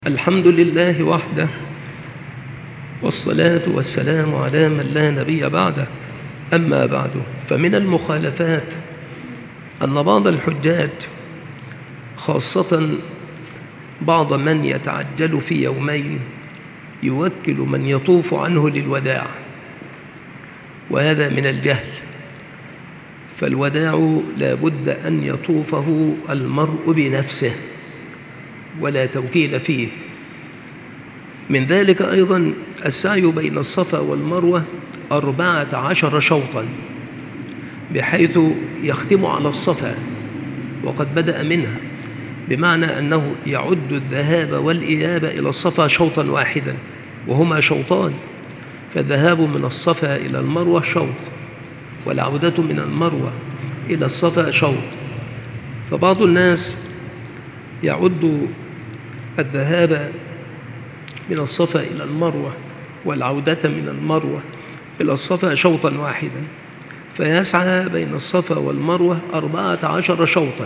الحمد لله وحده، والصلاة والسلام على من لا نبي بعده. أما بعد، فمن المخالفات أن بعض الحجاج، خاصة بعض من يتعجل في يومين، يوكل من يطوف عنه للوداع، وهذا من الجهل. فالوداع لا بد أن يطوفه المرء بنفسه ولا توكيل فيه. من ذلك أيضا السعي بين الصفا والمروة 14 شوطا، بحيث يختم على الصفا وقد بدأ منها، بمعنى أنه يعد الذهاب والإياب إلى الصفا شوطا واحدا، وهما شوطان. فالذهاب من الصفا إلى المروة شوط، والعودة من المروة إلى الصفا شوط. فبعض الناس يعد الذهاب من الصفا إلى المروة والعودة من المروة إلى الصفا شوطا واحدا، فيسعى بين الصفا والمروة 14 شوطا،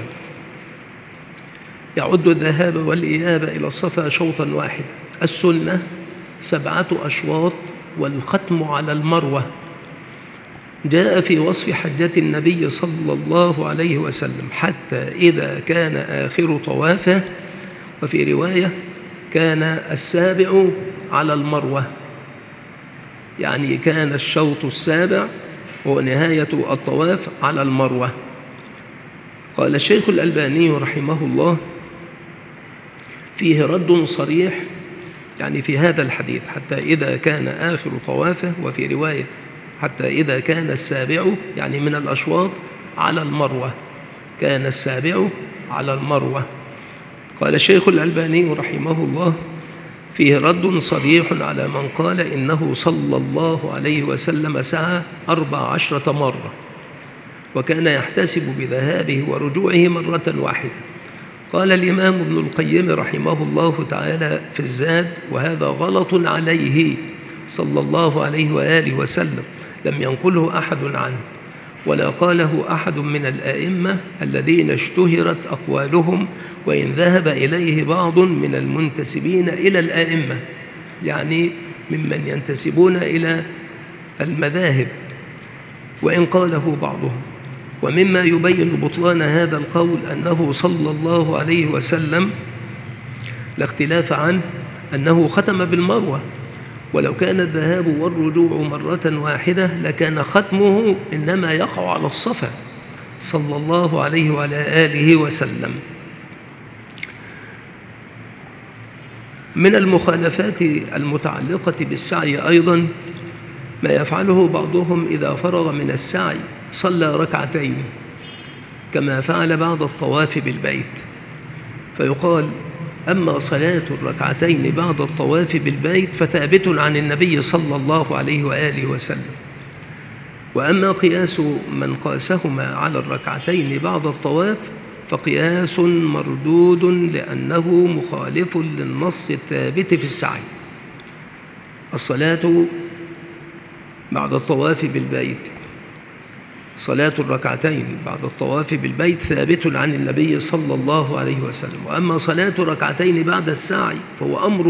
يعد الذهاب والإياب إلى الصفا شوطا واحدا. السنة 7 أشواط والختم على المروة. جاء في وصف حجة النبي صلى الله عليه وسلم: حتى إذا كان آخر طوافه، وفي رواية كان السابع على المروة، يعني كان الشوط السابع هو نهاية الطواف على المروة. قال الشيخ الألباني رحمه الله: فيه رد صريح، يعني في هذا الحديث حتى إذا كان آخر طوافه، وفي رواية حتى إذا كان السابع، يعني من الأشواط، على المروة، كان السابع على المروة. قال الشيخ الألباني رحمه الله: فيه رد صريح على من قال إنه صلى الله عليه وسلم سعى 14 مرة، وكان يحتسب بذهابه ورجوعه مرة واحدة. قال الإمام ابن القيم رحمه الله تعالى في الزاد: وهذا غلط عليه صلى الله عليه وآله وسلم، لم ينقله أحد عنه، ولا قاله أحد من الآئمة الذين اشتهرت أقوالهم، وإن ذهب إليه بعض من المنتسبين إلى الآئمة، يعني ممن ينتسبون إلى المذاهب، وإن قاله بعضهم. ومما يبين بطلان هذا القول أنه صلى الله عليه وسلم لا اختلاف عنه أنه ختم بالمروة، ولو كان الذهاب والرجوع مرة واحدة لكان ختمه إنما يقع على الصفا صلى الله عليه وعلى آله وسلم. من المخالفات المتعلقة بالسعي أيضا ما يفعله بعضهم: إذا فرغ من السعي صلى ركعتين، كما فعل بعد الطواف بالبيت، فيقال: أما صلاة الركعتين بعد الطواف بالبيت فثابت عن النبي صلى الله عليه وآله وسلم، وأما قياس من قاسهما على الركعتين بعد الطواف فقياس مردود، لأنه مخالف للنص الثابت في السعي. الصلاة بعد الطواف بالبيت، صلاة الركعتين بعد الطواف بالبيت ثابت عن النبي صلى الله عليه وسلم، وأما صلاة ركعتين بعد السعي فهو أمر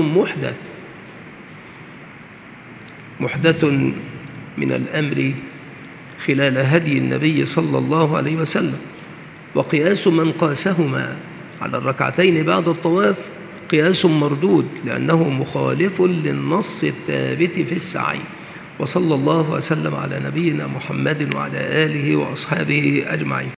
محدث من الأمر خلال هدي النبي صلى الله عليه وسلم. وقياس من قاسهما على الركعتين بعد الطواف قياس مردود، لأنه مخالف للنص الثابت في السعي. وصلى الله وسلم على نبينا محمد وعلى آله وأصحابه أجمعين.